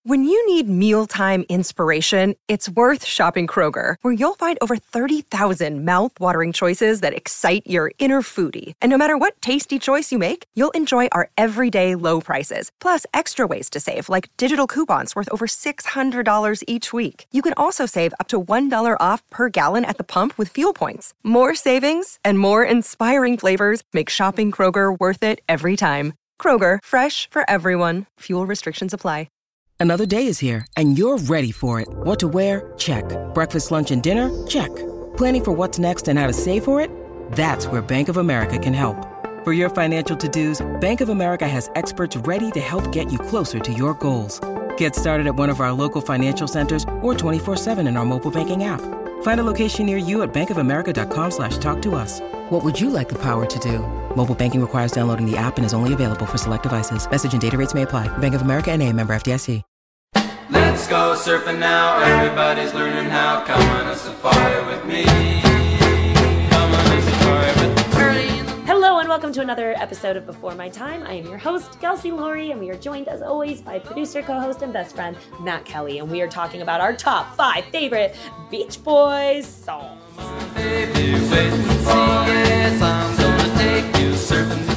When you need mealtime inspiration, it's worth shopping Kroger, where you'll find over 30,000 mouth-watering choices that excite your inner foodie. And no matter what tasty choice you make, you'll enjoy our everyday low prices, plus extra ways to save, like digital coupons worth over $600 each week. You can also save up to $1 off per gallon at the pump with fuel points. More savings and more inspiring flavors make shopping Kroger worth it every time. Kroger, fresh for everyone. Fuel restrictions apply. Another day is here, and you're ready for it. What to wear? Check. Breakfast, lunch, and dinner? Check. Planning for what's next and how to save for it? That's where Bank of America can help. For your financial to-dos, Bank of America has experts ready to help get you closer to your goals. Get started at one of our local financial centers or 24/7 in our mobile banking app. Find a location near you at bankofamerica.com/talktous. What would you like the power to do? Mobile banking requires downloading the app and is only available for select devices. Message and data rates may apply. Bank of America N.A., member FDIC. Let's go surfing now, everybody's learning how. Come on a safari with me. Come on a safari with me. Hello and welcome to another episode of Before My Time. I am your host, Kelsey Laurie, and we are joined as always by producer, co-host, and best friend, Matt Kelly. And we are talking about our top 5 favorite Beach Boys songs. Baby, wait and see, yes, I'm gonna take you surfing with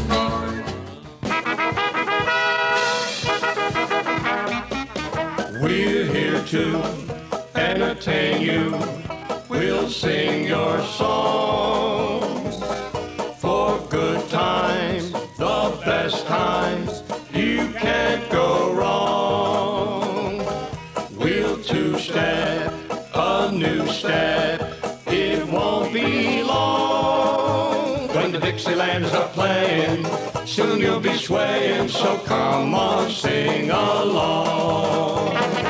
me. We're here to entertain you. We'll sing your songs for good times, the best times. You can't go wrong. We'll two-step, a new step. It won't be long when the Dixielanders are playing. Soon you'll be swaying, so come on, sing along.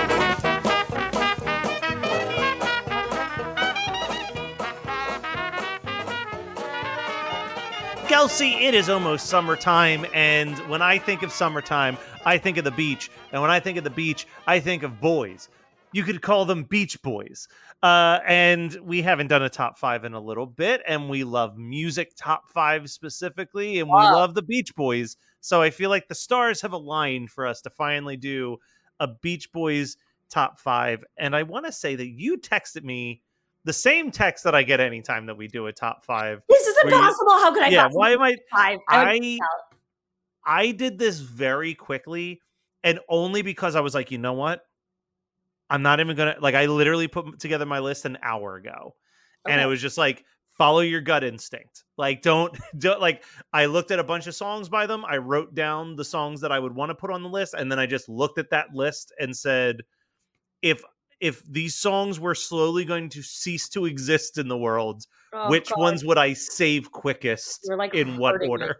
Kelsey, it is almost summertime, and when I think of summertime, I think of the beach. And when I think of the beach, I think of boys. You could call them Beach Boys. And we haven't done a top 5 in a little bit, and we love music top 5 specifically, and we love the Beach Boys. So I feel like the stars have aligned for us to finally do a Beach Boys top 5. And I want to say that you texted me the same text that I get anytime that we do a top 5. This is impossible. How could I possibly why am I 5? I did this very quickly, and only because I was like, you know what? I'm not even going to, like, I literally put together my list an hour ago. Okay. And it was just like, follow your gut instinct. Like, don't like, I looked at a bunch of songs by them. I wrote down the songs that I would want to put on the list. And then I just looked at that list and said, if these songs were slowly going to cease to exist in the world, which ones would I save quickest, like, in what order?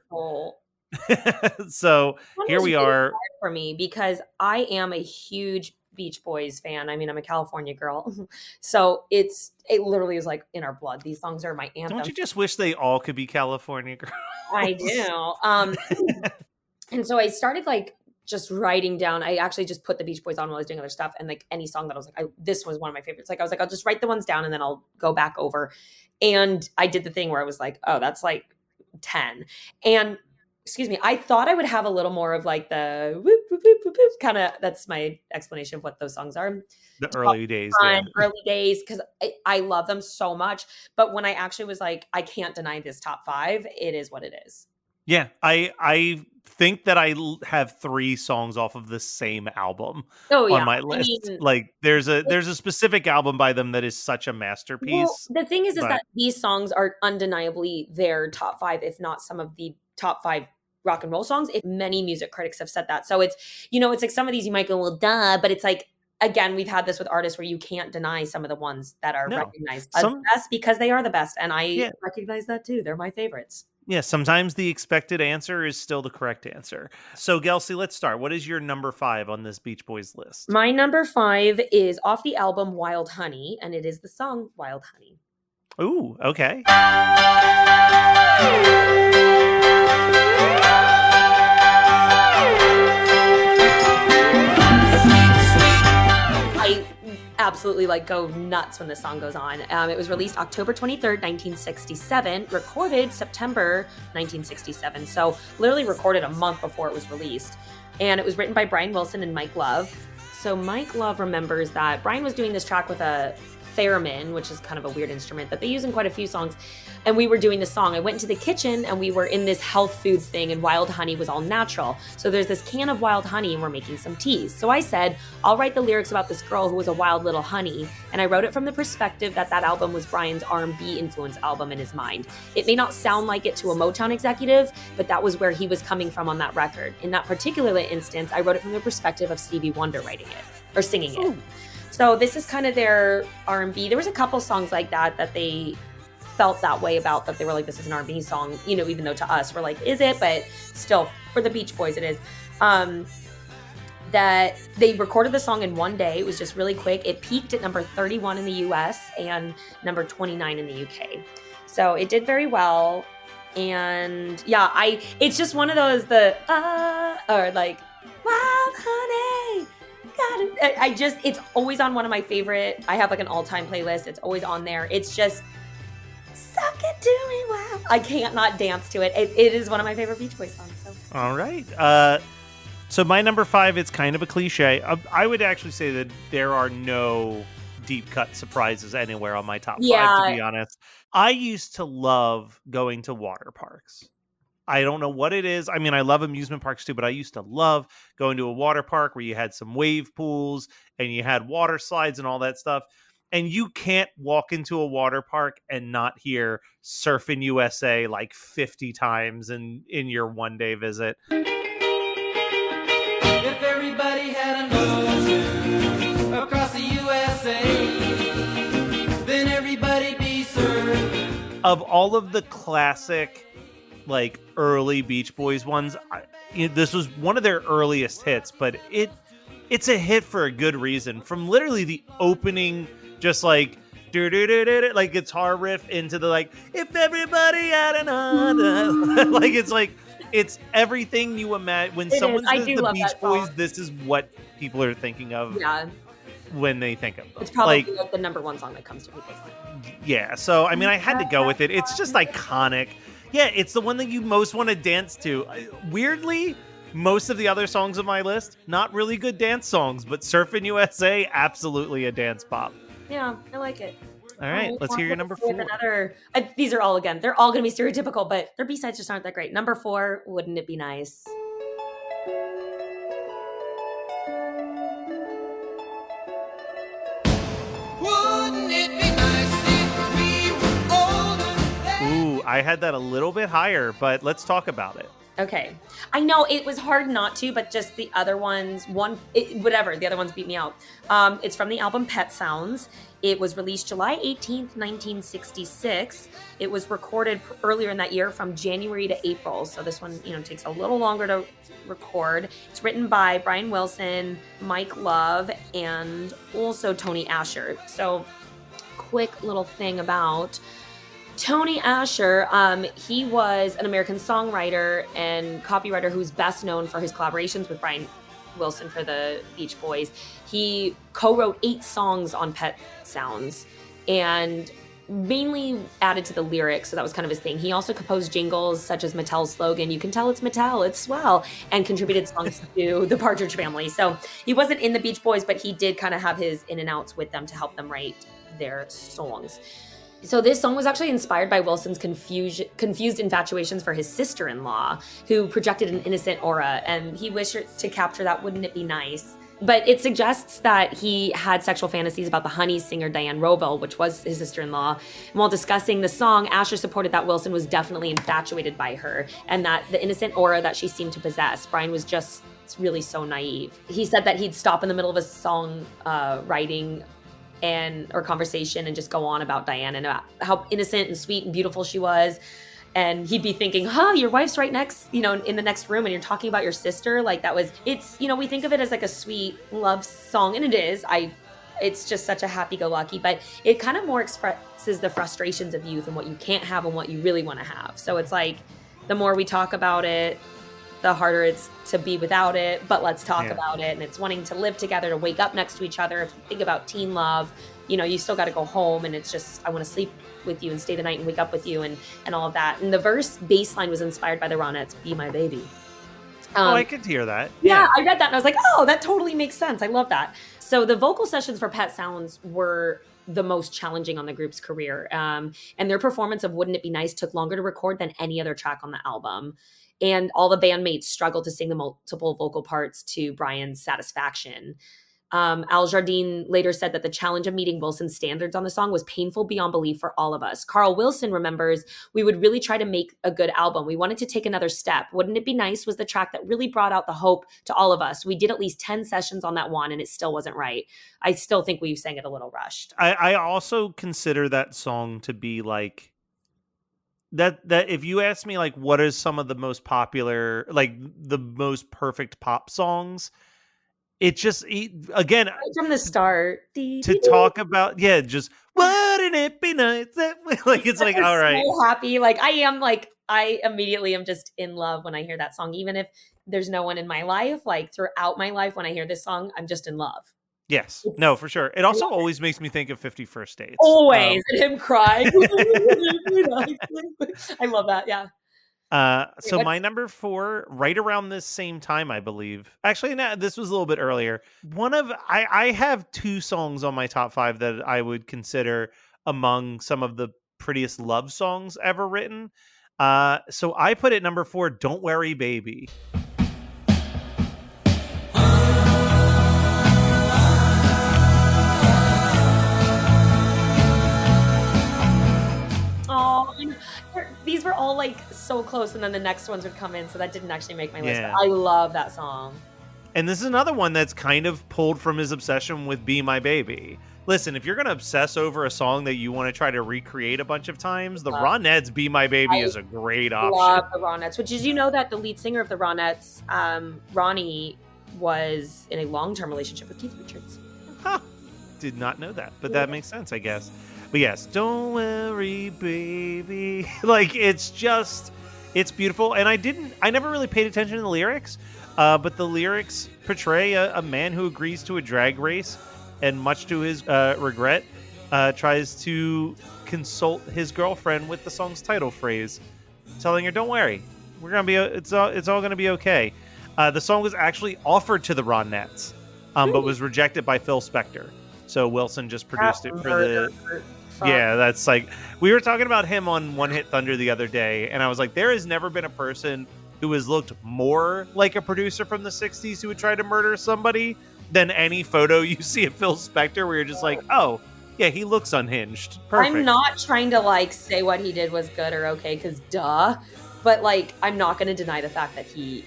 So here we are. For me, because I am a huge Beach Boys fan. I mean, I'm a California girl. So it literally is like in our blood. These songs are my anthem. Don't you just wish they all could be California girls? I do. And so I started like just writing down. I actually just put the Beach Boys on while I was doing other stuff. And like any song that I was like, this was one of my favorites. Like I was like, I'll just write the ones down and then I'll go back over. And I did the thing where I was like, oh, that's like 10. And excuse me, I thought I would have a little more of like the whoop, whoop, whoop, whoop, whoop, kind of, that's my explanation of what those songs are. The early days. Early days, because I love them so much. But when I actually was like, I can't deny this top 5, it is what it is. Yeah, I think that I have 3 songs off of the same album on my list. I mean, like there's a specific album by them that is such a masterpiece. Well, the thing is that these songs are undeniably their top 5, if not some of the top 5 rock and roll songs. If many music critics have said that. So it's, it's like some of these you might go, well, duh, but it's like, again, we've had this with artists where you can't deny some of the ones that are recognized as the best because they are the best. And I recognize that too. They're my favorites. Yeah, sometimes the expected answer is still the correct answer. So, Kelsey, let's start. What is your number 5 on this Beach Boys list? My number 5 is off the album Wild Honey, and it is the song Wild Honey. Ooh, okay. I absolutely like go nuts when this song goes on. It was released October 23rd, 1967, recorded September 1967. So literally recorded a month before it was released. And it was written by Brian Wilson and Mike Love. So Mike Love remembers that Brian was doing this track with a theremin, which is kind of a weird instrument that they use in quite a few songs. And we were doing this song. I went into the kitchen and we were in this health food thing, and wild honey was all natural. So there's this can of wild honey and we're making some teas. So I said, I'll write the lyrics about this girl who was a wild little honey. And I wrote it from the perspective that album was Brian's R&B influence album in his mind. It may not sound like it to a Motown executive, but that was where he was coming from on that record. In that particular instance, I wrote it from the perspective of Stevie Wonder writing it or singing it. Ooh. So this is kind of their R&B. There was a couple songs like that they felt that way about, that they were like, this is an R&B song, you know, even though to us we're like, is it? But still, for the Beach Boys, it is. That they recorded the song in one day. It was just really quick. It peaked at number 31 in the US and number 29 in the UK. So it did very well. And yeah, it's just one of those, or like, wild honey. It's always on one of my favorite. I have like an all-time playlist. It's always on there. It's just suck it to me, wow. I can't not dance to it. It is one of my favorite Beach Boys songs. So. All right. So my number 5, it's kind of a cliche. I would actually say that there are no deep cut surprises anywhere on my top 5, to be honest. I used to love going to water parks. I don't know what it is. I mean, I love amusement parks too, but I used to love going to a water park where you had some wave pools and you had water slides and all that stuff. And you can't walk into a water park and not hear Surfin' USA like 50 times in your one-day visit. If everybody had an ocean across the USA, then everybody'd be surfing. Of all of the classic, like early Beach Boys ones, this was one of their earliest hits, but it's a hit for a good reason. From literally the opening, just like like guitar riff into the like, if everybody had another, it's everything you imagine when someone says the Beach Boys. This is what people are thinking of. Yeah. When they think of them. It's probably like the number one song that comes to people's mind. Yeah, so I mean, I had to go with it. It's just iconic. Yeah, it's the one that you most want to dance to. Weirdly, most of the other songs on my list, not really good dance songs, but Surfin' USA, absolutely a dance pop. Yeah, I like it. All right, let's hear your number 4. These are all, again, they're all going to be stereotypical, but their B-sides just aren't that great. Number 4, Wouldn't It Be Nice? I had that a little bit higher, but let's talk about it. Okay. I know it was hard not to, but just the other ones, the other ones beat me out. It's from the album Pet Sounds. It was released July 18th, 1966. It was recorded earlier in that year from January to April. So this one, takes a little longer to record. It's written by Brian Wilson, Mike Love, and also Tony Asher. So quick little thing about Tony Asher, he was an American songwriter and copywriter who's best known for his collaborations with Brian Wilson for the Beach Boys. He co-wrote 8 songs on Pet Sounds and mainly added to the lyrics, so that was kind of his thing. He also composed jingles such as Mattel's slogan, "You can tell it's Mattel, it's swell," and contributed songs to the Partridge Family. So he wasn't in the Beach Boys, but he did kind of have his in and outs with them to help them write their songs. So this song was actually inspired by Wilson's confused infatuations for his sister-in-law, who projected an innocent aura, and he wished to capture that "Wouldn't It Be Nice?" But it suggests that he had sexual fantasies about the Honey singer Diane Rovell, which was his sister-in-law. And while discussing the song, Asher supported that Wilson was definitely infatuated by her, and that the innocent aura that she seemed to possess. Brian was just really so naive. He said that he'd stop in the middle of a song writing or conversation and just go on about Diane and about how innocent and sweet and beautiful she was. And he'd be thinking, your wife's right next, in the next room, and you're talking about your sister. Like we think of it as like a sweet love song, and it is. It's just such a happy-go-lucky, but it kind of more expresses the frustrations of youth and what you can't have and what you really want to have. So it's like, the more we talk about it, the harder it's to be without it, but let's talk about it. And it's wanting to live together, to wake up next to each other. If you think about teen love, you still got to go home, and it's just, I want to sleep with you and stay the night and wake up with you and all of that. And the verse bass line was inspired by the Ronettes' "Be My Baby." I could hear that. Yeah, I read that and I was like, oh, that totally makes sense. I love that. So the vocal sessions for Pet Sounds were the most challenging on the group's career. And their performance of Wouldn't It Be Nice took longer to record than any other track on the album. And all the bandmates struggled to sing the multiple vocal parts to Brian's satisfaction. Al Jardine later said that the challenge of meeting Wilson's standards on the song was painful beyond belief for all of us. Carl Wilson remembers, we would really try to make a good album. We wanted to take another step. Wouldn't It Be Nice was the track that really brought out the hope to all of us. We did at least 10 sessions on that one and it still wasn't right. I still think we sang it a little rushed. I also consider that song to be like, that if you ask me like what is some of the most popular, like the most perfect pop songs, it just, again, right from the start to talk about, just wouldn't it be nice that like it's like, all right, so happy. Like I immediately am just in love when I hear that song, even if there's no one in my life. Like throughout my life, when I hear this song, I'm just in love. Yes, no, for sure. It also always makes me think of 50 First Dates. Always, and him crying. I love that. Yeah. So my number 4, right around this same time, I believe. Actually, no, this was a little bit earlier. I have 2 songs on my top 5 that I would consider among some of the prettiest love songs ever written. So I put at number 4, Don't Worry, Baby. These were all like so close, and then the next ones would come in, so that didn't actually make my list. But I love that song. And this is another one that's kind of pulled from his obsession with Be My Baby. Listen, if you're going to obsess over a song that you want to try to recreate a bunch of times, the Ronettes' Be My Baby is a great option. I love the Ronettes, which is, you know, that the lead singer of the Ronettes, Ronnie, was in a long-term relationship with Keith Richards. Huh. Did not know that, but that makes sense, I guess. But yes, Don't Worry, Baby. Like, it's beautiful. And I never really paid attention to the lyrics, but the lyrics portray a man who agrees to a drag race and, much to his regret, tries to consult his girlfriend with the song's title phrase, telling her, don't worry, it's all gonna be okay. The song was actually offered to the Ronettes, but was rejected by Phil Spector. So Wilson just produced it for the... Yeah, that's like, we were talking about him on One Hit Thunder the other day, and I was like, there has never been a person who has looked more like a producer from the 60s who would try to murder somebody than any photo you see of Phil Spector, where you're just like, oh, yeah, he looks unhinged. Perfect. I'm not trying to like say what he did was good or okay, because duh. But like, I'm not going to deny the fact that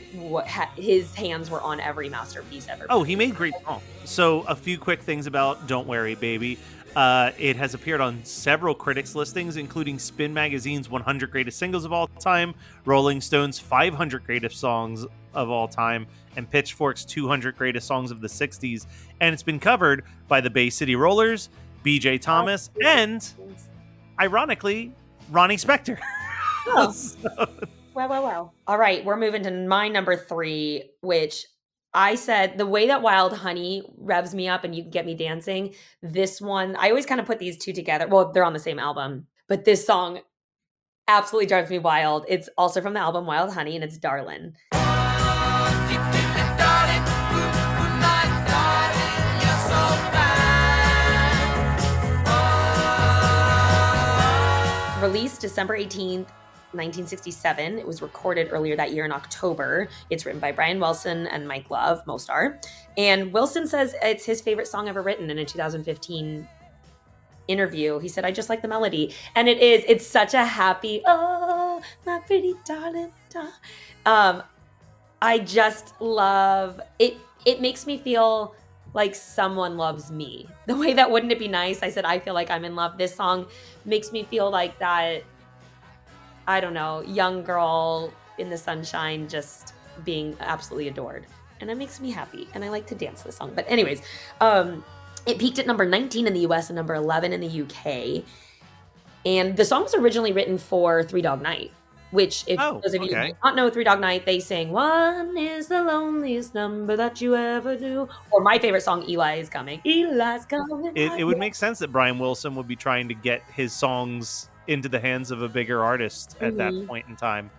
his hands were on every masterpiece ever. Oh, he made great songs. So a few quick things about Don't Worry, Baby. It has appeared on several critics' listings, including Spin Magazine's 100 Greatest Singles of All Time, Rolling Stone's 500 Greatest Songs of All Time, and Pitchfork's 200 Greatest Songs of the 60s. And it's been covered by the Bay City Rollers, B.J. Thomas, and, ironically, Ronnie Spector. Oh. Wow. All right, we're moving to my number 3, which I said, the way that Wild Honey revs me up and you can get me dancing, this one, I always kind of put these two together. Well, they're on the same album, but this song absolutely drives me wild. It's also from the album Wild Honey, and it's Darlin'. Released December 18th, 1967. It was recorded earlier that year in October. It's written by Brian Wilson and Mike Love, Mostar. And Wilson says it's his favorite song ever written in a 2015 interview. He said, I just like the melody. And it's such a happy, oh, my pretty darling. I just love it. It makes me feel like someone loves me. The way that Wouldn't It Be Nice? I said, I feel like I'm in love. This song makes me feel like that, I don't know, young girl in the sunshine just being absolutely adored. And it makes me happy. And I like to dance this song. But anyways, it peaked at number 19 in the US and number 11 in the UK. And the song was originally written for Three Dog Night, which if those of you who do not know Three Dog Night, they sing, one is the loneliest number that you ever knew. Or my favorite song, Eli is Coming. Eli's coming. It would make sense that Brian Wilson would be trying to get his songs into the hands of a bigger artist at that point in time.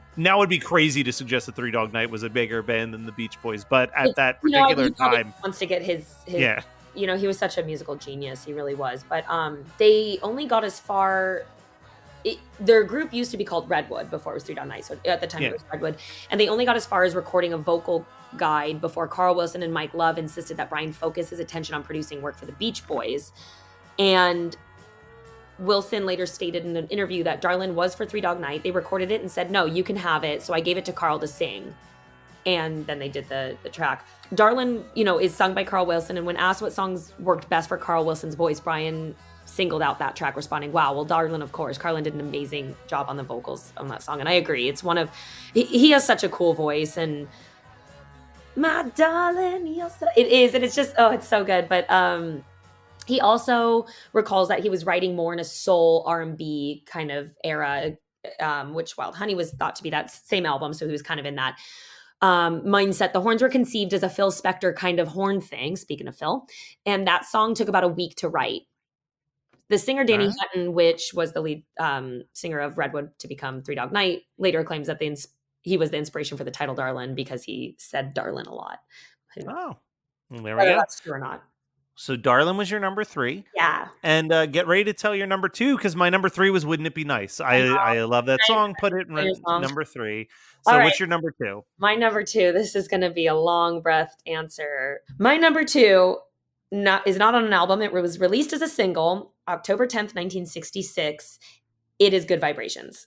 Now it'd be crazy to suggest that Three Dog Night was a bigger band than the Beach Boys, but at that particular he probably time, wants to get his yeah. You know, he was such a musical genius. He really was. But they only got as far. Their group used to be called Redwood before it was Three Dog Night. So at the time it was Redwood. And they only got as far as recording a vocal guide before Carl Wilson and Mike Love insisted that Brian focus his attention on producing work for the Beach Boys. And Wilson later stated in an interview that Darlin' was for Three Dog Night. They recorded it and said, no, you can have it. So I gave it to Carl to sing. And then they did the track. Darlin', you know, is sung by Carl Wilson. And when asked what songs worked best for Carl Wilson's voice, Brian singled out that track, responding, wow, well, Darlin', of course. Carlin did an amazing job on the vocals on that song. And I agree. It's one of, he has such a cool voice. And my darling, it is. And it's just, oh, it's so good. But he also recalls that he was writing more in a soul R&B kind of era, which Wild Honey was thought to be that same album. So he was kind of in that mindset. The horns were conceived as a Phil Spector kind of horn thing, speaking of Phil. And that song took about a week to write. The singer Danny Hutton, which was the lead singer of Redwood to become Three Dog Night, later claims that he was the inspiration for the title Darlin' because he said Darlin' a lot. Oh, there we go. Whether that's true or not. So Darlin' was your number 3. Yeah. And get ready to tell your number 2, because my number 3 was Wouldn't It Be Nice? I love that song. Put it in number 3. So what's your number 2? My number 2, this is going to be a long-breathed answer. My number 2 is not on an album. It was released as a single, October 10th, 1966. It is Good Vibrations.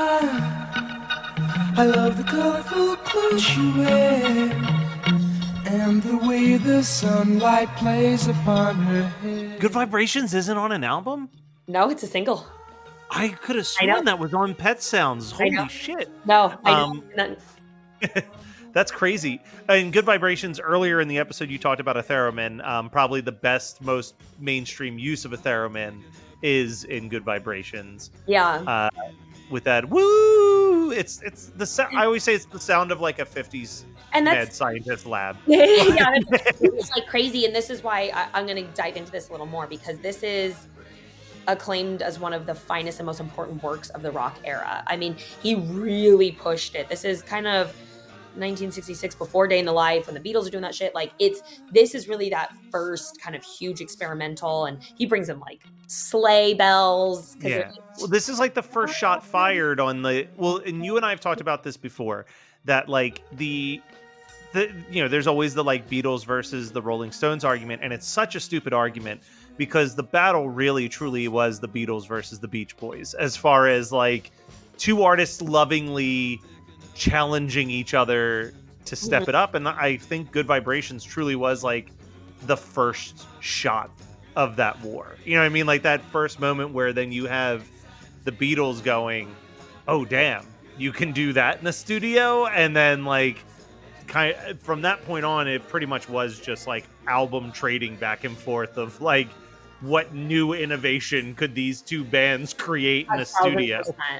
I love the colorful clothes you wear and the way the sunlight plays upon her hair. Good Vibrations isn't on an album? No, it's a single. I could have sworn that was on Pet Sounds. Holy shit. No, I don't. That's crazy. In Good Vibrations, earlier in the episode, you talked about a theremin. Probably the best, most mainstream use of a theremin is in Good Vibrations. Yeah. With that woo, it's the sound. I always say it's the sound of like a 50s mad scientist lab. Yeah, it's like crazy, and this is why I'm going to dive into this a little more, because this is acclaimed as one of the finest and most important works of the rock era. I mean, he really pushed it. This is kind of 1966, before Day in the Life, when the Beatles are doing that shit. Like, this is really that first kind of huge experimental, and he brings in like sleigh bells. Yeah. Well, this is like the first shot fired on and you and I have talked about this before, that like the there's always the like Beatles versus the Rolling Stones argument, and it's such a stupid argument because the battle really truly was the Beatles versus the Beach Boys, as far as like two artists lovingly challenging each other to step it up. And I think Good Vibrations truly was like the first shot of that war. You know what I mean? Like that first moment where then you have the Beatles going, oh damn, you can do that in a studio. And then like kind of from that point on, it pretty much was just like album trading back and forth of like, what new innovation could these two bands create in a studio?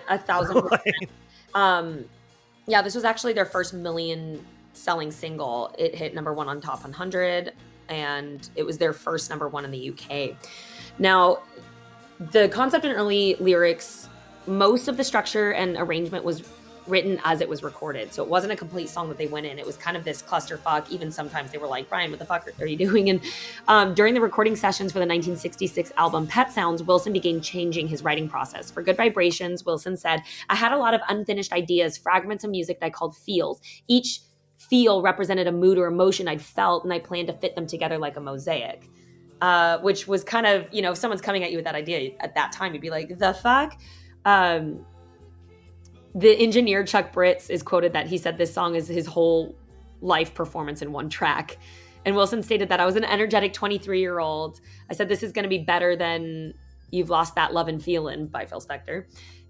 1,000%. Yeah, this was actually their first million-selling single. It hit number 1 on Top 100, and it was their first number 1 in the UK. Now, the concept and early lyrics, most of the structure and arrangement was written as it was recorded. So it wasn't a complete song that they went in. It was kind of this clusterfuck. Even sometimes they were like, Brian, what the fuck are you doing? And during the recording sessions for the 1966 album Pet Sounds, Wilson began changing his writing process. For Good Vibrations, Wilson said, I had a lot of unfinished ideas, fragments of music that I called feels. Each feel represented a mood or emotion I'd felt, and I planned to fit them together like a mosaic. Which was kind of, if someone's coming at you with that idea at that time, you'd be like, the fuck? The engineer Chuck Britz is quoted that he said this song is his whole life performance in one track. And Wilson stated that I was an energetic 23-year-old. I said, this is going to be better than You've Lost That Lovin' Feelin' by Phil Spector.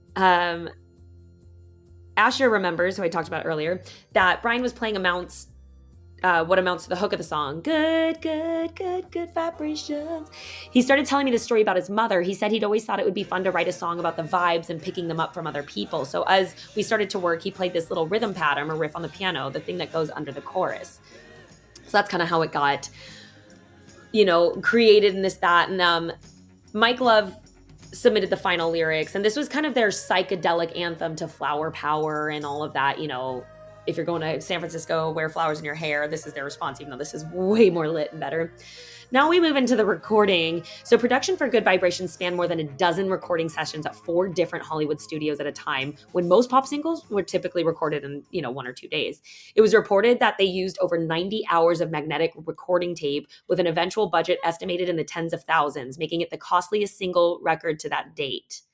Asher remembers, who I talked about earlier, that Brian was playing what amounts to the hook of the song. Good, good, good, good vibrations. He started telling me this story about his mother. He said he'd always thought it would be fun to write a song about the vibes and picking them up from other people. So as we started to work, he played this little rhythm pattern or riff on the piano, the thing that goes under the chorus. So that's kind of how it got, created in that. And Mike Love submitted the final lyrics. And this was kind of their psychedelic anthem to flower power and all of that. You know, if you're going to San Francisco, wear flowers in your hair. This is their response, even though this is way more lit and better. Now we move into the recording. So production for Good Vibrations spanned more than a dozen recording sessions at 4 different Hollywood studios at a time, when most pop singles were typically recorded in, 1 or 2 days. It was reported that they used over 90 hours of magnetic recording tape, with an eventual budget estimated in the tens of thousands, making it the costliest single record to that date.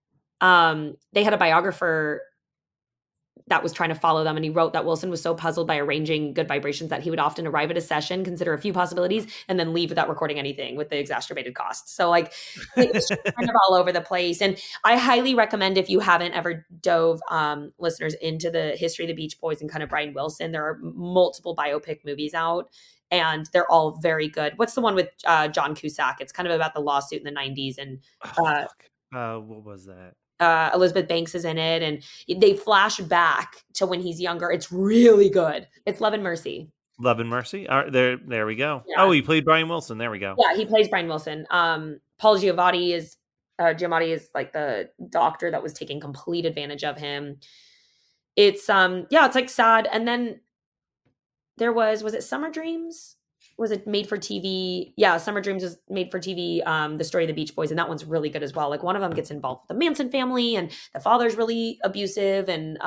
They had a biographer that was trying to follow them, and he wrote that Wilson was so puzzled by arranging Good Vibrations that he would often arrive at a session, consider a few possibilities, and then leave without recording anything, with the exacerbated costs. So like it's kind of all over the place. And I highly recommend, if you haven't ever dove listeners into the history of the Beach Boys and kind of Brian Wilson, there are multiple biopic movies out, and they're all very good. What's the one with John Cusack? It's kind of about the lawsuit in the 90s. And what was that? Elizabeth Banks is in it, and they flash back to when he's younger. It's really good. It's Love and Mercy. Love and Mercy. All right, there we go. Yeah. Oh, he played Brian Wilson. There we go. Yeah, he plays Brian Wilson. Paul Giamatti is like the doctor that was taking complete advantage of him. It's it's like sad. And then there was it Summer Dreams? Was it made for TV? Yeah, Summer Dreams was made for TV, the story of the Beach Boys, and that one's really good as well. Like, one of them gets involved with the Manson family, and the father's really abusive, and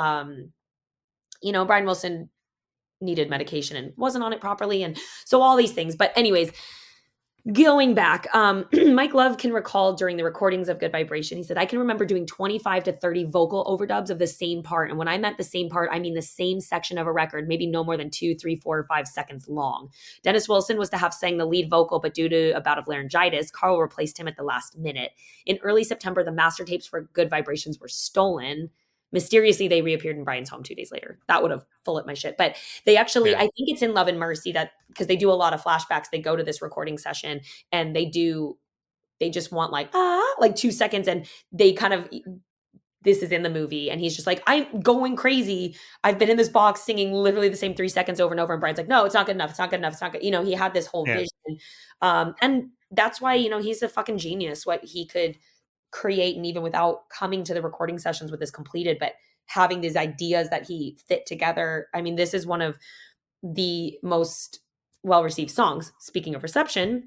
Brian Wilson needed medication and wasn't on it properly, and so all these things. But anyways, going back, Mike Love can recall during the recordings of Good Vibration, he said, I can remember doing 25 to 30 vocal overdubs of the same part. And when I meant the same part, I mean the same section of a record, maybe no more than 2, 3, 4, or 5 seconds long. Dennis Wilson was to have sang the lead vocal, but due to a bout of laryngitis, Carl replaced him at the last minute. In early September, the master tapes for Good Vibrations were stolen. Mysteriously, they reappeared in Brian's home 2 days later. That would have full up my shit. But they actually, I think it's in Love and Mercy, that because they do a lot of flashbacks. They go to this recording session and they just want like 2 seconds. And they kind of, this is in the movie. And he's just like, I'm going crazy. I've been in this box singing literally the same 3 seconds over and over. And Brian's like, no, it's not good enough. It's not good enough. It's not good. He had this whole vision. And that's why, he's a fucking genius, what he could create, and even without coming to the recording sessions with this completed, but having these ideas that he fit together. I mean, this is one of the most well-received songs. Speaking of reception,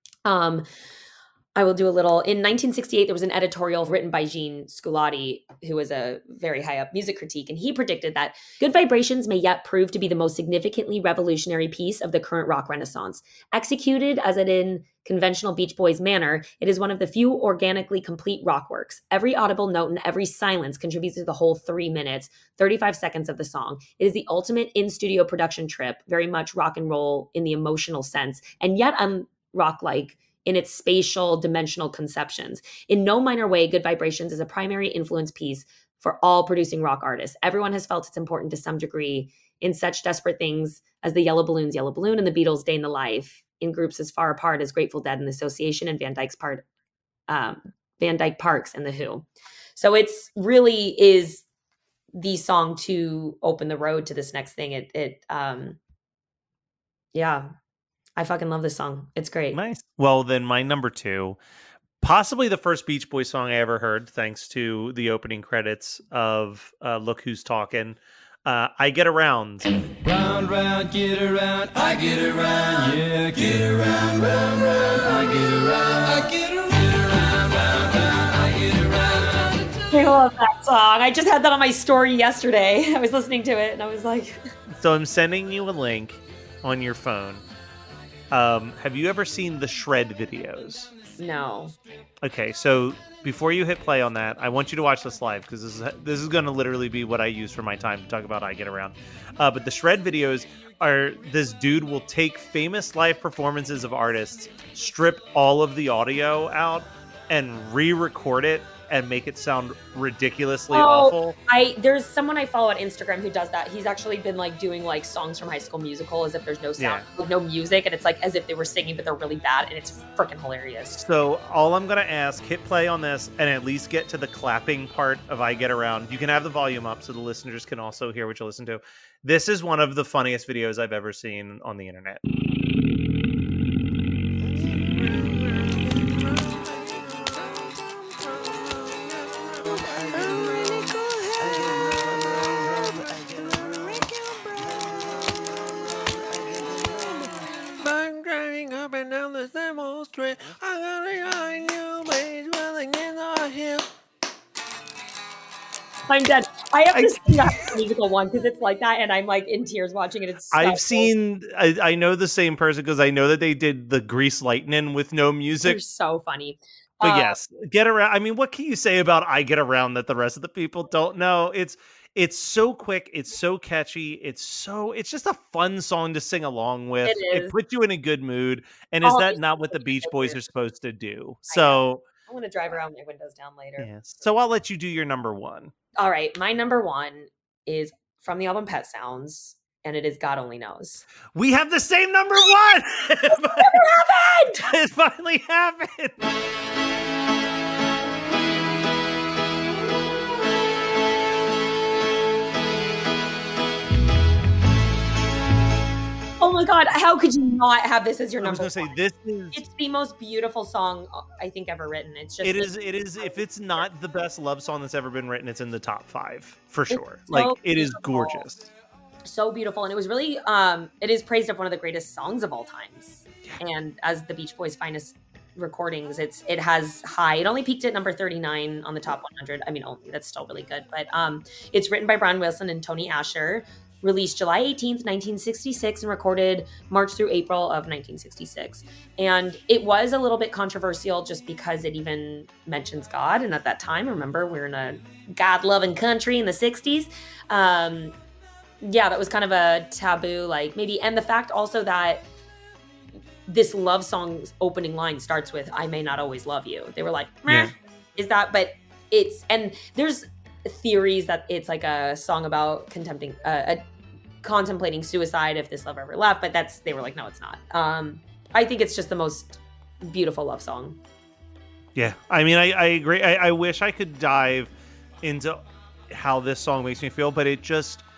I will do a little. In 1968, there was an editorial written by Gene Sculati, who was a very high-up music critique, and he predicted that Good Vibrations may yet prove to be the most significantly revolutionary piece of the current rock renaissance. Executed as it in conventional Beach Boys manner, it is one of the few organically complete rock works. Every audible note and every silence contributes to the whole 3 minutes, 35 seconds of the song. It is the ultimate in-studio production trip, very much rock and roll in the emotional sense, and yet rock-like in its spatial, dimensional conceptions. In no minor way, Good Vibrations is a primary influence piece for all producing rock artists. Everyone has felt it's important to some degree in such desperate things as the Yellow Balloons' Yellow Balloon and the Beatles' Day in the Life, in groups as far apart as Grateful Dead and the Association and Van Dyke Parks and The Who. So it's really is the song to open the road to this next thing. I fucking love this song. It's great. Nice. Well, then my number 2, possibly the first Beach Boys song I ever heard, thanks to the opening credits of Look Who's Talking. I Get Around. Round, round, get around, I get around, yeah, get around, round, round, I get around, I get around, round, round, I get around. I love that song. I just had that on my story yesterday. I was listening to it and I was like... So I'm sending you a link on your phone. Have you ever seen the Shred videos? No. Okay, so before you hit play on that, I want you to watch this live, because this is going to literally be what I use for my time to talk about I Get Around. But the Shred videos are, this dude will take famous live performances of artists, strip all of the audio out, and re-record it and make it sound ridiculously awful. There's someone I follow on Instagram who does that. He's actually been like doing like songs from High School Musical as if there's no sound, like no music, and it's like as if they were singing but they're really bad, and it's freaking hilarious. So all I'm gonna ask, hit play on this and at least get to the clapping part of I Get Around. You can have the volume up so the listeners can also hear what you listen to. This is one of the funniest videos I've ever seen on the internet. so straight. I'm gonna find you, baby, when in our hip. I'm dead. I have to sing that musical one because it's like that, and I'm like in tears watching it. It's so I've cool. seen, I know the same person because I know that they did the Grease Lightning with no music. They're so funny. But yes, Get Around. I mean, what can you say about I Get Around that the rest of the people don't know? It's so quick, it's so catchy, it's just a fun song to sing along with. It is. puts you in a good mood. And is that not what the Beach Boys are supposed to do? So I'm gonna drive around my windows down later. yes. So I'll let you do your number one. All right, my number one is from the album Pet Sounds, and it is God Only Knows. We have the same number one. It finally happened. Oh my God, how could you not have this as your number I was one? gonna say this is. It's the most beautiful song I think ever written. It's just It is. If it's not the best love song that's ever been written, it's in the top 5 for sure. so Like it is beautiful. gorgeous. So beautiful, and it was really it is praised as one of the greatest songs of all times. And as the Beach Boys' finest recordings, it has high. It only peaked at number 39 on the top 100. I mean, only that's still really good. But it's written by Brian Wilson and Tony Asher. Released July 18th, 1966, and recorded March through April of 1966. And it was a little bit controversial just because it even mentions God. And at that time, remember, we're in a God-loving country in the 60s. Yeah, that was kind of a taboo, like maybe. And the fact also that this love song's opening line starts with, I may not always love you. They were like, meh, is that, but it's, and there's theories that it's like a song about contemplating suicide if this love ever left, but they were like, no, it's not. I think it's just the most beautiful love song. Yeah, I mean, I agree. I wish I could dive into how this song makes me feel, but it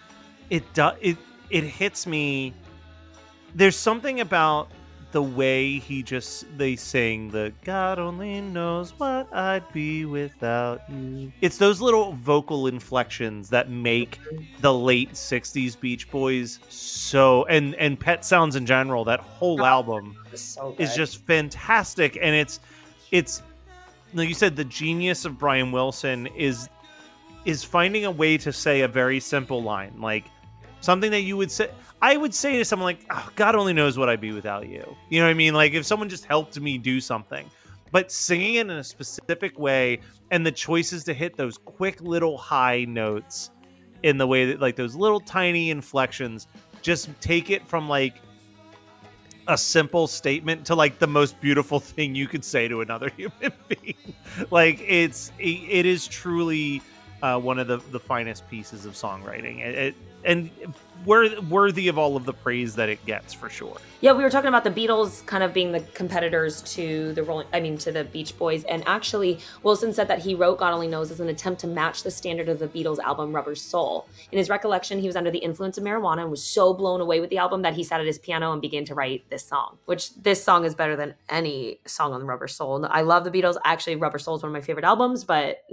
hits me. There's something about the way they sing the God only knows what I'd be without you. It's those little vocal inflections that make the late 60s Beach Boys so, and Pet Sounds in general, that whole album is just fantastic. And it's like you said, the genius of Brian Wilson is finding a way to say a very simple line, like something that you would say. I would say to someone like, oh, God only knows what I'd be without you. You know what I mean? Like if someone just helped me do something, but singing it in a specific way and the choices to hit those quick little high notes in the way that like those little tiny inflections just take it from like a simple statement to like the most beautiful thing you could say to another human being. Like it is truly one of the finest pieces of songwriting. And worthy of all of the praise that it gets, for sure. Yeah, we were talking about the Beatles kind of being the competitors to the Beach Boys, and actually Wilson said that he wrote God Only Knows as an attempt to match the standard of the Beatles album Rubber Soul. In his recollection, he was under the influence of marijuana and was so blown away with the album that he sat at his piano and began to write this song, which this song is better than any song on Rubber Soul. I love the Beatles. Actually, Rubber Soul is one of my favorite albums, but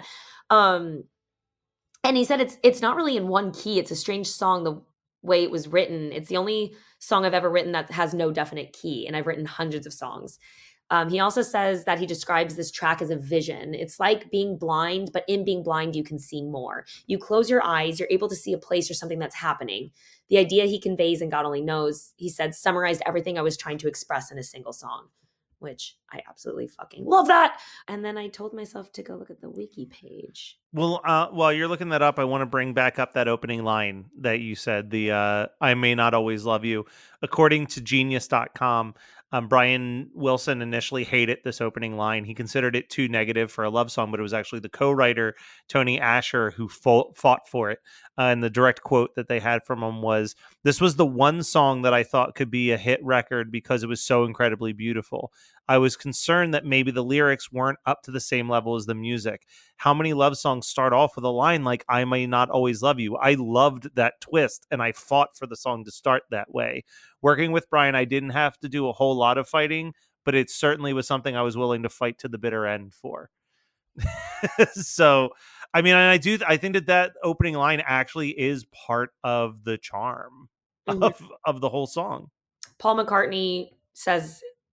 and he said it's not really in one key. It's a strange song the way it was written. It's the only song I've ever written that has no definite key, and I've written hundreds of songs. He also says that he describes this track as a vision. It's like being blind, but in being blind, you can see more. You close your eyes, you're able to see a place or something that's happening. The idea he conveys in God Only Knows, he said, summarized everything I was trying to express in a single song, which I absolutely fucking love that. And then I told myself to go look at the wiki page. Well, while you're looking that up, I want to bring back up that opening line that you said, the I may not always love you. According to Genius.com, Brian Wilson initially hated this opening line. He considered it too negative for a love song, but it was actually the co-writer, Tony Asher, who fought for it. And the direct quote that they had from him was, "This was the one song that I thought could be a hit record because it was so incredibly beautiful. I was concerned that maybe the lyrics weren't up to the same level as the music. How many love songs start off with a line like, I may not always love you? I loved that twist, and I fought for the song to start that way. Working with Brian, I didn't have to do a whole lot of fighting, but it certainly was something I was willing to fight to the bitter end for." So, I mean, and I think that opening line actually is part of the charm of the whole song. Paul McCartney says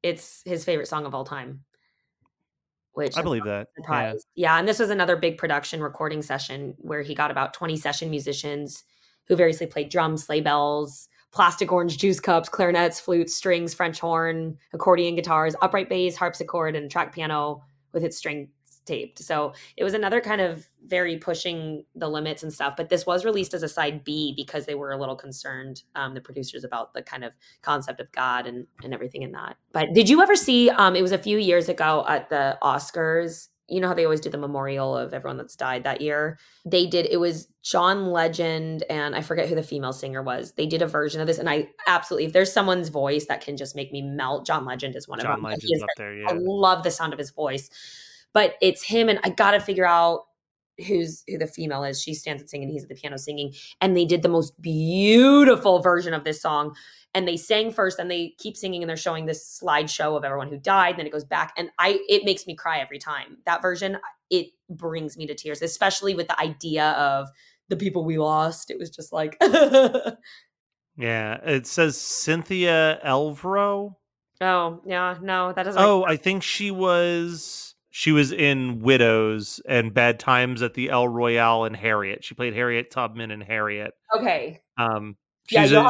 it's his favorite song of all time. Which I believe that. Yeah. surprised. Yeah, and this was another big production recording session where he got about 20 session musicians who variously played drums, sleigh bells, plastic orange juice cups, clarinets, flutes, strings, French horn, accordion guitars, upright bass, harpsichord, and track piano with its strings taped. So it was another kind of very pushing the limits and stuff. But this was released as a side B because they were a little concerned, the producers, about the kind of concept of God and everything in that. But did you ever see, it was a few years ago at the Oscars, you know how they always do the memorial of everyone that's died that year? It was John Legend, and I forget who the female singer was. They did a version of this, and I absolutely, if there's someone's voice that can just make me melt, John Legend is one of them. John Legend's up there, yeah. I love the sound of his voice. But it's him, and I got to figure out who the female is. She stands and singing, he's at the piano singing. And they did the most beautiful version of this song. And they sang first, and they keep singing, and they're showing this slideshow of everyone who died. And then it goes back, and it makes me cry every time. That version, it brings me to tears, especially with the idea of the people we lost. It was just like, Yeah, it says Cynthia Elvero. oh yeah, no, that doesn't. Oh, I think she was in Widows and Bad Times at the El Royale and Harriet. She played Harriet Tubman in Harriet. Okay. She's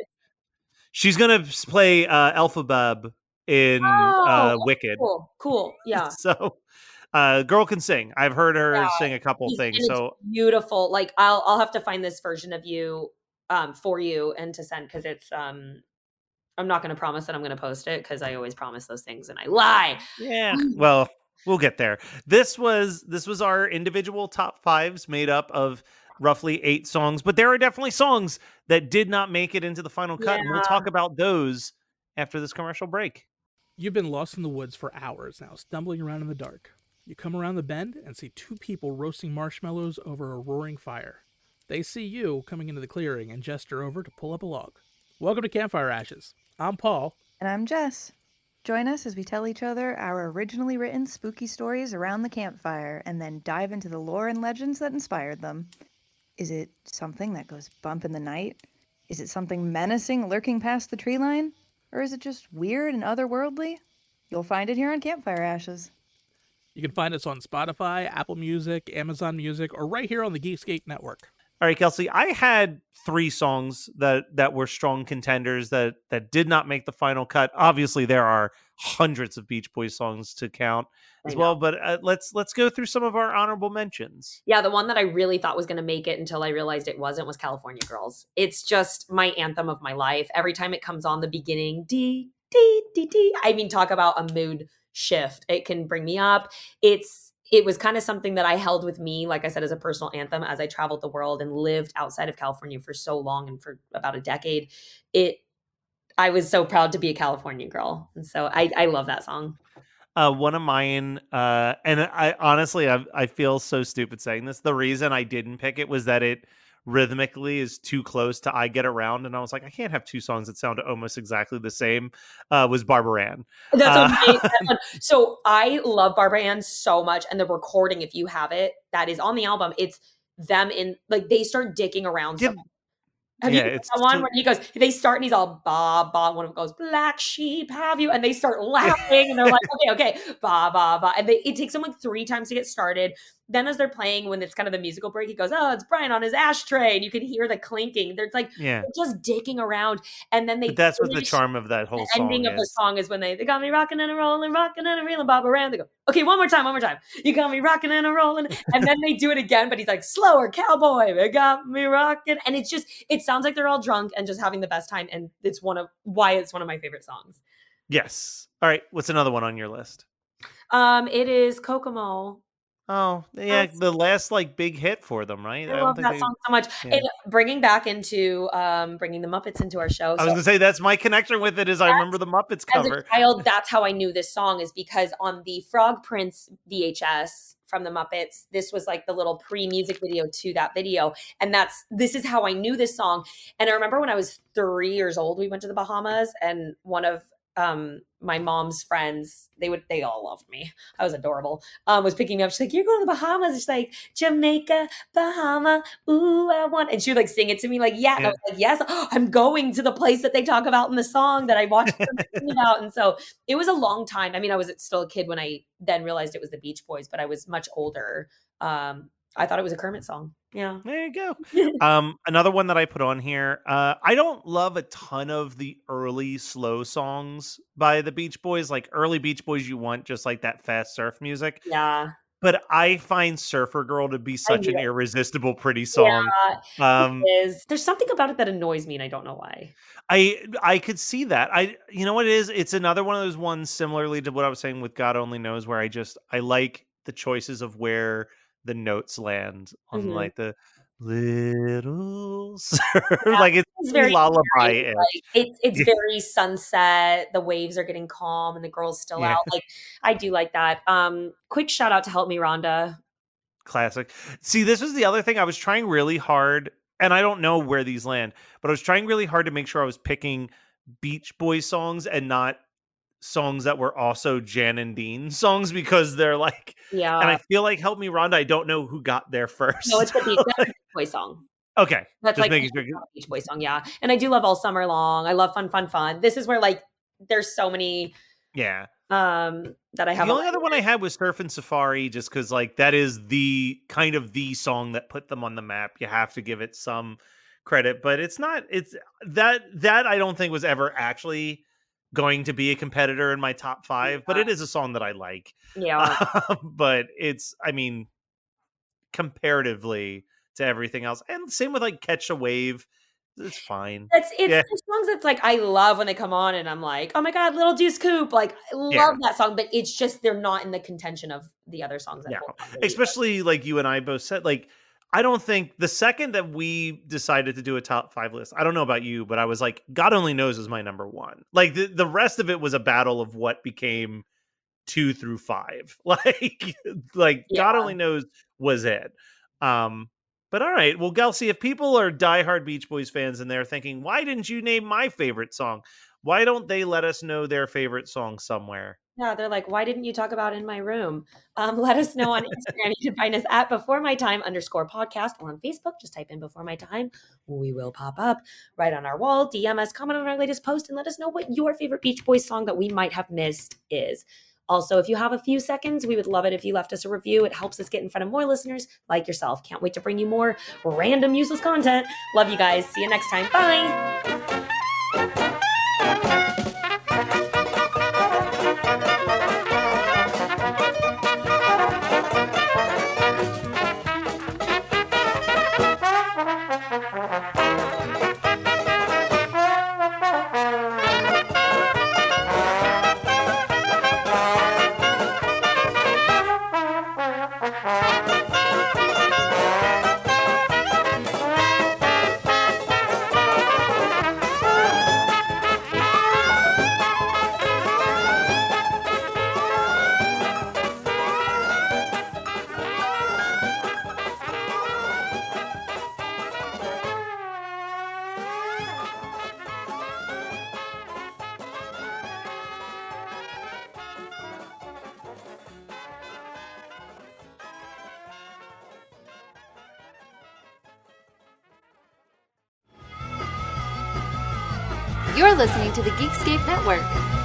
she's gonna play Elphaba in Wicked. Cool. Yeah. So girl can sing. I've heard her sing a couple things. So beautiful. Like I'll have to find this version of you for you and to send, because it's I'm not going to promise that I'm going to post it, because I always promise those things and I lie. Yeah. Well, we'll get there. This was our individual top fives made up of roughly 8 songs, but there are definitely songs that did not make it into the final cut, and we'll talk about those after this commercial break. You've been lost in the woods for hours now, stumbling around in the dark. You come around the bend and see 2 people roasting marshmallows over a roaring fire. They see you coming into the clearing and gesture over to pull up a log. Welcome to Campfire Ashes. I'm Paul. And I'm Jess. Join us as we tell each other our originally written spooky stories around the campfire and then dive into the lore and legends that inspired them. Is it something that goes bump in the night? Is it something menacing lurking past the tree line? Or is it just weird and otherworldly? You'll find it here on Campfire Ashes. You can find us on Spotify, Apple Music, Amazon Music, or right here on the Geekscape Network. All right, Kelsey, I had 3 songs that were strong contenders that did not make the final cut. Obviously, there are hundreds of Beach Boys songs to count as well, but let's go through some of our honorable mentions. Yeah, the one that I really thought was going to make it until I realized it wasn't was California Girls. It's just my anthem of my life. Every time it comes on, the beginning, dee, dee, dee, dee. I mean, talk about a mood shift. It can bring me up. It was kind of something that I held with me, like I said, as a personal anthem as I traveled the world and lived outside of California for so long and for about a decade. I was so proud to be a California girl. And so I love that song. One of mine, and I honestly, I feel so stupid saying this. The reason I didn't pick it was that it rhythmically is too close to I Get Around, and I was like, I can't have 2 songs that sound almost exactly the same. Was Barbara Ann. That's amazing. So I love Barbara Ann so much, and the recording, if you have it, that is on the album, it's them in, like, they start dicking around. Have you heard that one where he goes, they start and he's all ba ba, one of them goes, black sheep, have you? And they start laughing and they're like, okay, ba ba ba. And it takes them like 3 times to get started. Then as they're playing, when it's kind of the musical break, he goes, oh, it's Brian on his ashtray. And you can hear the clinking. There's like, they're just dicking around. And then but that's what the charm of that whole song ending of the song is when they got me rocking and a rolling, Barbara Ann. They go, okay, one more time. You got me rocking and a rolling. And then they do it again, but he's like, slower, cowboy. They got me rocking. And it's just, it sounds like they're all drunk and just having the best time. And it's why it's one of my favorite songs. Yes. All right. What's another one on your list? It is Kokomo. Oh, yeah, the last like big hit for them, right? I love that song so much. Yeah. And bringing back into bringing the Muppets into our show. I was gonna say that's my connection with it. Is I remember the Muppets cover. As a child, that's how I knew this song, is because on the Frog Prince VHS from the Muppets, this was like the little pre-music video to that video, and this is how I knew this song. And I remember when I was 3 years old, we went to the Bahamas, and one of my mom's friends, they all loved me. I was adorable. Was picking me up. She's like, "You're going to the Bahamas." She's like, "Jamaica, Bahama, ooh, I want," and she would like sing it to me like, yeah. And I was like, yes, I'm going to the place that they talk about in the song that I watched them sing about. And so it was a long time. I mean, I was still a kid when I then realized it was the Beach Boys, but I was much older. I thought it was a Kermit song. Yeah. There you go. Another one that I put on here. I don't love a ton of the early slow songs by the Beach Boys. Like early Beach Boys, you want just like that fast surf music. Yeah. But I find Surfer Girl to be such an irresistible, pretty song. Yeah, it is. There's something about it that annoys me, and I don't know why. I could see that. You know what it is? It's another one of those ones similarly to what I was saying with God Only Knows, where I like the choices of where the notes land on like the little surf. Like it's very lullaby. Like, it's very sunset. The waves are getting calm and the girl's still out. Like I do like that. Quick shout out to Help Me Rhonda. Classic. See, this was the other thing. I was trying really hard, and I don't know where these land, but I was trying really hard to make sure I was picking Beach Boys songs and not songs that were also Jan and Dean songs, because they're like, and I feel like Help Me Rhonda, I don't know who got there first. No, it's the Beach Boys song. Okay. That's just like making sure. Beach Boys song, yeah. And I do love All Summer Long. I love Fun, Fun, Fun. This is where like there's so many that I have. The only other one I had was Surf and Safari, just because like that is the kind of the song that put them on the map. You have to give it some credit, but it's that I don't think was ever actually going to be a competitor in my top 5, but it is a song that I like. Yeah. But it's, I mean, comparatively to everything else, and same with like Catch a Wave, it's fine. It's songs that's like I love when they come on and I'm like, oh my god, Little Deuce Coupe, like I love that song, but it's just they're not in the contention of the other songs that especially like you and I both said, like I don't think the second that we decided to do a top 5 list, I don't know about you, but I was like, God Only Knows is my number 1. Like the rest of it was a battle of what became 2 through 5. Like God Only Knows was it. But all right, well, Gelsey, if people are diehard Beach Boys fans and they're thinking, why didn't you name my favorite song? Why don't they let us know their favorite song somewhere? Yeah, they're like, why didn't you talk about In My Room? Let us know on Instagram. You can find us at @BeforeMyTime_podcast, or on Facebook. Just type in Before My Time. We will pop up right on our wall. DM us, comment on our latest post, and let us know what your favorite Beach Boys song that we might have missed is. Also, if you have a few seconds, we would love it if you left us a review. It helps us get in front of more listeners like yourself. Can't wait to bring you more random useless content. Love you guys. See you next time. Bye. You're listening to the Geekscape Network.